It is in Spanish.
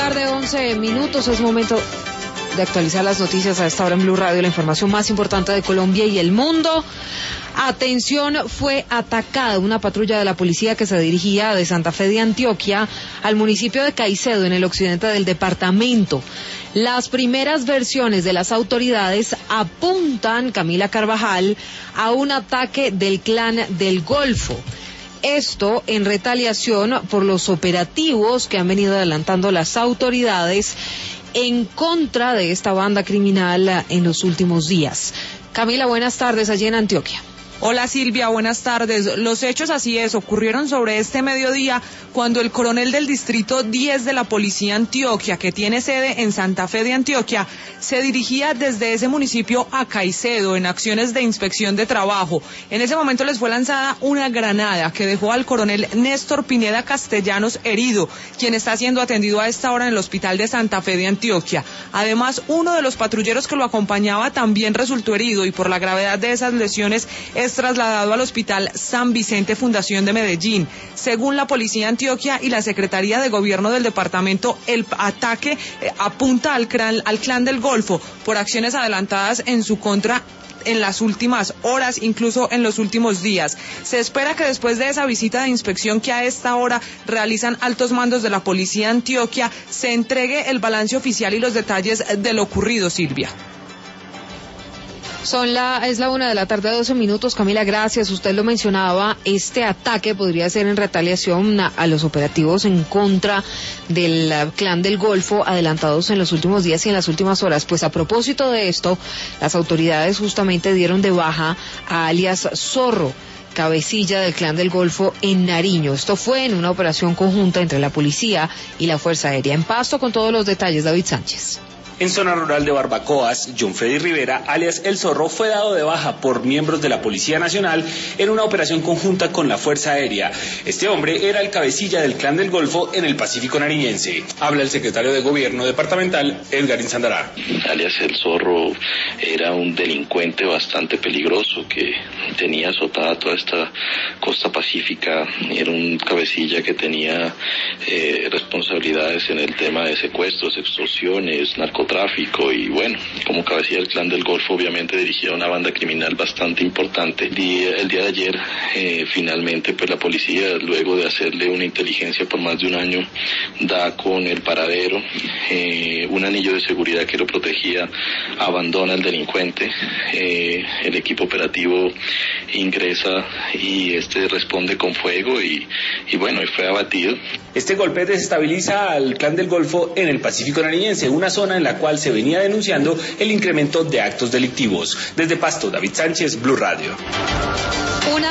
tarde, 11 minutos, es momento de actualizar las noticias a esta hora en Blue Radio, la información más importante de Colombia y el mundo. Atención, fue atacada una patrulla de la policía que se dirigía de Santa Fe de Antioquia al municipio de Caicedo, en el occidente del departamento. Las primeras versiones de las autoridades apuntan, Camila Carvajal, a un ataque del Clan del Golfo. Esto en retaliación por los operativos que han venido adelantando las autoridades en contra de esta banda criminal en los últimos días. Camila, buenas tardes, allí en Antioquia. Hola Silvia, buenas tardes. Los hechos, así es, ocurrieron sobre este mediodía cuando el coronel del distrito 10 de la policía Antioquia, que tiene sede en Santa Fe de Antioquia, se dirigía desde ese municipio a Caicedo en acciones de inspección de trabajo. En ese momento les fue lanzada una granada que dejó al coronel Néstor Pineda Castellanos herido, quien está siendo atendido a esta hora en el hospital de Santa Fe de Antioquia. Además, uno de los patrulleros que lo acompañaba también resultó herido y por la gravedad de esas lesiones es trasladado al Hospital San Vicente Fundación de Medellín. Según la Policía Antioquia y la Secretaría de Gobierno del departamento, el ataque apunta al Clan del Golfo por acciones adelantadas en su contra en las últimas horas, incluso en los últimos días. Se espera que después de esa visita de inspección que a esta hora realizan altos mandos de la Policía Antioquia, se entregue el balance oficial y los detalles de lo ocurrido, Silvia. Es la 1:00 p.m, 12 minutos. Camila, gracias. Usted lo mencionaba, este ataque podría ser en retaliación a los operativos en contra del Clan del Golfo adelantados en los últimos días y en las últimas horas. Pues a propósito de esto, las autoridades justamente dieron de baja a alias Zorro, cabecilla del Clan del Golfo en Nariño. Esto fue en una operación conjunta entre la policía y la Fuerza Aérea. En Pasto, con todos los detalles, David Sánchez. En zona rural de Barbacoas, John Freddy Rivera, alias El Zorro, fue dado de baja por miembros de la Policía Nacional en una operación conjunta con la Fuerza Aérea. Este hombre era el cabecilla del Clan del Golfo en el Pacífico nariñense. Habla el secretario de Gobierno departamental, Edgar Sandará. Alias El Zorro era un delincuente bastante peligroso que tenía azotada toda esta costa pacífica. Era un cabecilla que tenía responsabilidades en el tema de secuestros, extorsiones, narcotráfico y bueno, como cabecilla del Clan del Golfo obviamente dirigía una banda criminal bastante importante. El día de ayer finalmente pues la policía, luego de hacerle una inteligencia por más de un año, da con el paradero. Un anillo de seguridad que lo protegía abandona al delincuente. El equipo operativo ingresa y responde con fuego y bueno, y fue abatido. Este golpe desestabiliza al Clan del Golfo en el Pacífico nariñense, una zona en la cual se venía denunciando el incremento de actos delictivos. Desde Pasto, David Sánchez, Blue Radio.